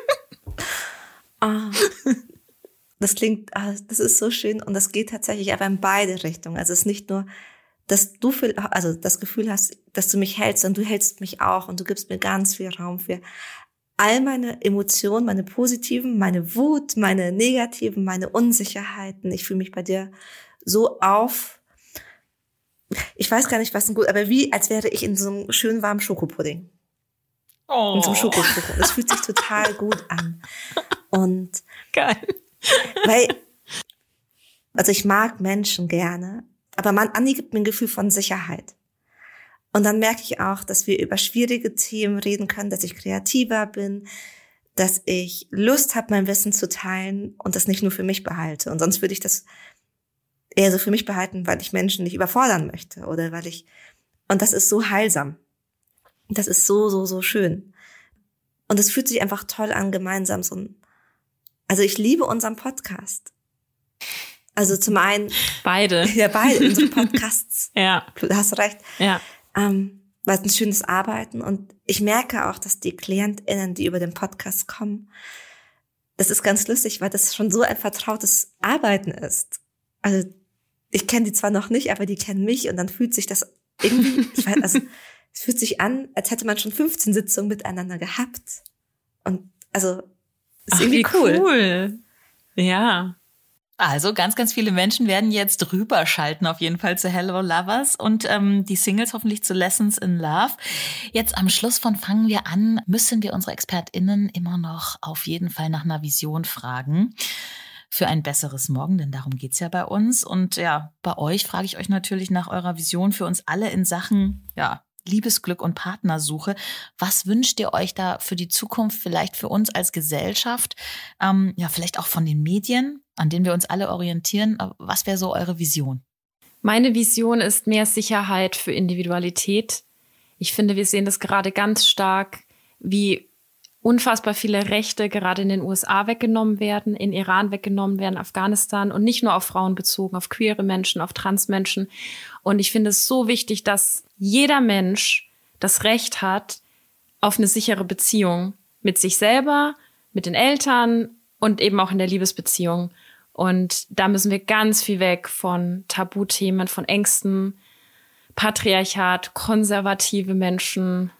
[SPEAKER 5] Oh, das klingt, das ist so schön und das geht tatsächlich aber in beide Richtungen. Also es ist nicht nur, dass du viel, also das Gefühl hast, dass du mich hältst und du hältst mich auch und du gibst mir ganz viel Raum für all meine Emotionen, meine positiven, meine Wut, meine negativen, meine Unsicherheiten. Ich fühle mich bei dir so auf. Ich weiß gar nicht, was ein gut, aber wie, als wäre ich in so einem schönen warmen Schokopudding. Oh. In so einem Schokopudding. Das fühlt sich total gut an. Und
[SPEAKER 2] geil.
[SPEAKER 5] Weil, also ich mag Menschen gerne, aber man, Andi gibt mir ein Gefühl von Sicherheit. Und dann merke ich auch, dass wir über schwierige Themen reden können, dass ich kreativer bin, dass ich Lust habe, mein Wissen zu teilen und das nicht nur für mich behalte. Und sonst würde ich das eher so für mich behalten, weil ich Menschen nicht überfordern möchte oder weil ich, und das ist so heilsam. Das ist so, so, so schön. Und es fühlt sich einfach toll an, gemeinsam so ein, also ich liebe unseren Podcast. Also zum einen
[SPEAKER 2] beide.
[SPEAKER 5] Ja, beide, unsere Podcasts.
[SPEAKER 2] Ja.
[SPEAKER 5] Du hast recht.
[SPEAKER 2] Ja.
[SPEAKER 5] Ähm, weil es ein schönes Arbeiten und ich merke auch, dass die KlientInnen, die über den Podcast kommen, das ist ganz lustig, weil das schon so ein vertrautes Arbeiten ist. Also ich kenne die zwar noch nicht, aber die kennen mich und dann fühlt sich das irgendwie, ich weiß, also es fühlt sich an, als hätte man schon fünfzehn Sitzungen miteinander gehabt. Und also ist
[SPEAKER 2] Ach,
[SPEAKER 5] irgendwie
[SPEAKER 2] wie
[SPEAKER 5] cool.
[SPEAKER 2] cool. Ja.
[SPEAKER 1] Also ganz, ganz viele Menschen werden jetzt rüberschalten auf jeden Fall zu Hello Lovers und ähm, die Singles hoffentlich zu Lessons in Love. Jetzt am Schluss von Fangen wir an, müssen wir unsere ExpertInnen immer noch auf jeden Fall nach einer Vision fragen für ein besseres Morgen, denn darum geht's ja bei uns. Und ja, bei euch frage ich euch natürlich nach eurer Vision für uns alle in Sachen, ja, Liebesglück und Partnersuche. Was wünscht ihr euch da für die Zukunft, vielleicht für uns als Gesellschaft, ähm, ja, vielleicht auch von den Medien, an denen wir uns alle orientieren? Was wäre so eure Vision?
[SPEAKER 2] Meine Vision ist mehr Sicherheit für Individualität. Ich finde, wir sehen das gerade ganz stark, wie unfassbar viele Rechte gerade in den U S A weggenommen werden, in Iran weggenommen werden, Afghanistan und nicht nur auf Frauen bezogen, auf queere Menschen, auf Transmenschen. Und ich finde es so wichtig, dass jeder Mensch das Recht hat auf eine sichere Beziehung mit sich selber, mit den Eltern und eben auch in der Liebesbeziehung. Und da müssen wir ganz viel weg von Tabuthemen, von Ängsten, Patriarchat, konservative Menschen.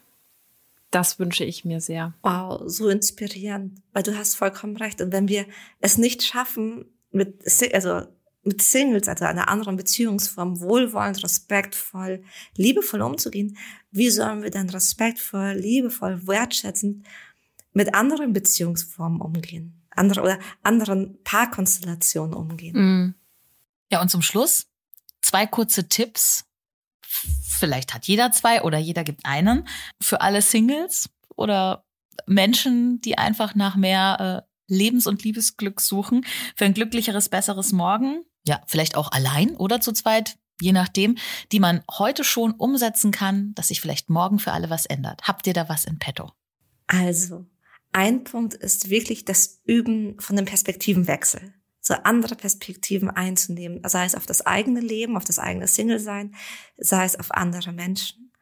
[SPEAKER 2] Das wünsche ich mir sehr.
[SPEAKER 5] Wow, so inspirierend, weil du hast vollkommen recht. Und wenn wir es nicht schaffen, mit, also mit Singles, also einer anderen Beziehungsform, wohlwollend, respektvoll, liebevoll umzugehen, wie sollen wir dann respektvoll, liebevoll, wertschätzend mit anderen Beziehungsformen umgehen? Andere oder anderen Paarkonstellationen umgehen?
[SPEAKER 2] Mhm.
[SPEAKER 1] Ja, und zum Schluss zwei kurze Tipps. Vielleicht hat jeder zwei oder jeder gibt einen für alle Singles oder Menschen, die einfach nach mehr äh, Lebens- und Liebesglück suchen, für ein glücklicheres, besseres Morgen. Ja, vielleicht auch allein oder zu zweit, je nachdem, die man heute schon umsetzen kann, dass sich vielleicht morgen für alle was ändert. Habt ihr da was in petto?
[SPEAKER 5] Also, ein Punkt ist wirklich das Üben von dem Perspektivenwechsel. So andere Perspektiven einzunehmen, sei es auf das eigene Leben, auf das eigene Single-Sein, sei es auf andere Menschen.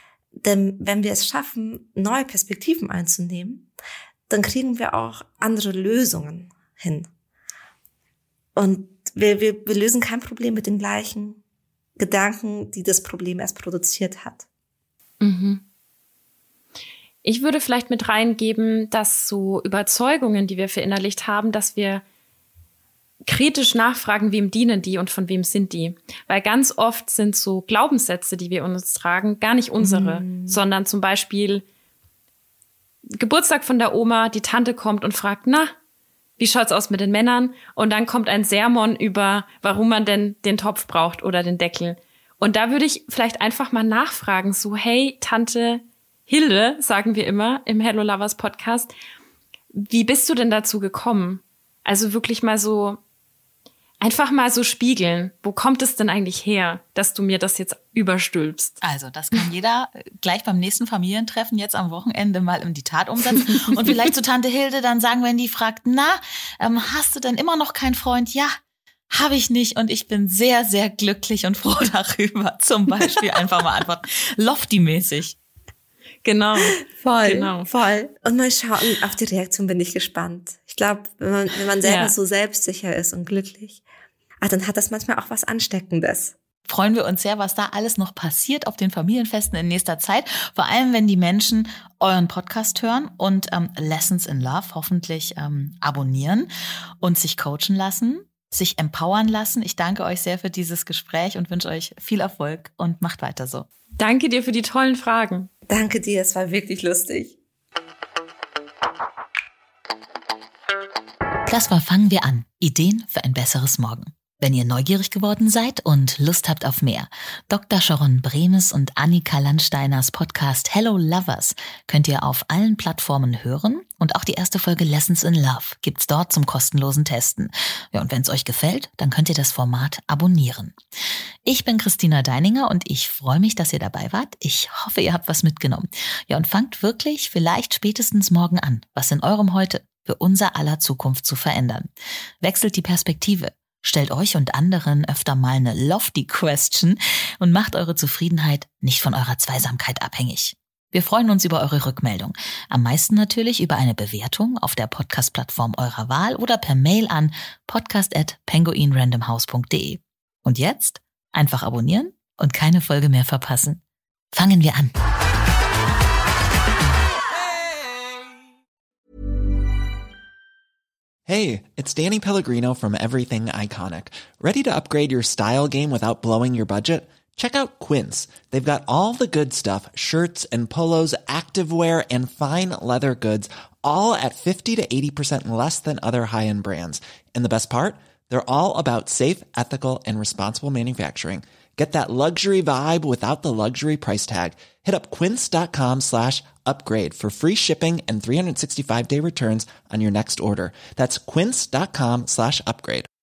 [SPEAKER 5] Denn wenn wir es schaffen, neue Perspektiven einzunehmen, dann kriegen wir auch andere Lösungen hin. Und wir, wir, wir lösen kein Problem mit den gleichen Gedanken, die das Problem erst produziert hat.
[SPEAKER 2] Mhm. Ich würde vielleicht mit reingeben, dass so Überzeugungen, die wir verinnerlicht haben, dass wir kritisch nachfragen, wem dienen die und von wem sind die. Weil ganz oft sind so Glaubenssätze, die wir in uns tragen, gar nicht unsere, mm. sondern zum Beispiel Geburtstag von der Oma, die Tante kommt und fragt, na, wie schaut's aus mit den Männern? Und dann kommt ein Sermon über, warum man denn den Topf braucht oder den Deckel. Und da würde ich vielleicht einfach mal nachfragen, so, hey, Tante Hilde, sagen wir immer im Hello Lovers Podcast, wie bist du denn dazu gekommen? Also wirklich mal so, einfach mal so spiegeln. Wo kommt es denn eigentlich her, dass du mir das jetzt überstülpst?
[SPEAKER 1] Also das kann jeder gleich beim nächsten Familientreffen jetzt am Wochenende mal in die Tat umsetzen. Und vielleicht zu Tante Hilde dann sagen, wenn die fragt, na, ähm, hast du denn immer noch keinen Freund? Ja, habe ich nicht und ich bin sehr, sehr glücklich und froh darüber. Zum Beispiel einfach mal antworten. Lofty-mäßig.
[SPEAKER 2] Genau.
[SPEAKER 5] Voll,
[SPEAKER 2] genau.
[SPEAKER 5] voll. Und mal schauen, auf die Reaktion bin ich gespannt. Ich glaube, wenn man, wenn man selber
[SPEAKER 2] Ja.
[SPEAKER 5] so selbstsicher ist und glücklich, ach, dann hat das manchmal auch was Ansteckendes.
[SPEAKER 1] Freuen wir uns sehr, was da alles noch passiert auf den Familienfesten in nächster Zeit. Vor allem, wenn die Menschen euren Podcast hören und ähm, Lessons in Love hoffentlich ähm, abonnieren und sich coachen lassen, sich empowern lassen. Ich danke euch sehr für dieses Gespräch und wünsche euch viel Erfolg und macht weiter so.
[SPEAKER 2] Danke dir für die tollen Fragen.
[SPEAKER 5] Danke dir, es war wirklich lustig.
[SPEAKER 1] Das war Fangen wir an. Ideen für ein besseres Morgen. Wenn ihr neugierig geworden seid und Lust habt auf mehr, Doktor Sharon Bremes und Annika Landsteiners Podcast Hello Lovers könnt ihr auf allen Plattformen hören und auch die erste Folge Lessons in Love gibt's dort zum kostenlosen Testen. Ja, und wenn es euch gefällt, dann könnt ihr das Format abonnieren. Ich bin Christina Deininger und ich freue mich, dass ihr dabei wart. Ich hoffe, ihr habt was mitgenommen. Ja, und fangt wirklich vielleicht spätestens morgen an, was in eurem Heute für unser aller Zukunft zu verändern. Wechselt die Perspektive. Stellt euch und anderen öfter mal eine lofty Question und macht eure Zufriedenheit nicht von eurer Zweisamkeit abhängig. Wir freuen uns über eure Rückmeldung. Am meisten natürlich über eine Bewertung auf der Podcast-Plattform eurer Wahl oder per Mail an podcast at penguinrandomhouse punkt de. Und jetzt einfach abonnieren und keine Folge mehr verpassen. Fangen wir an.
[SPEAKER 6] Hey, it's Danny Pellegrino from Everything Iconic. Ready to upgrade your style game without blowing your budget? Check out Quince. They've got all the good stuff, shirts and polos, activewear, and fine leather goods, all at fifty to eighty percent less than other high-end brands. And the best part? They're all about safe, ethical, and responsible manufacturing. Get that luxury vibe without the luxury price tag. Hit up quince.com slash upgrade for free shipping and three sixty-five day returns on your next order. That's quince.com slash upgrade.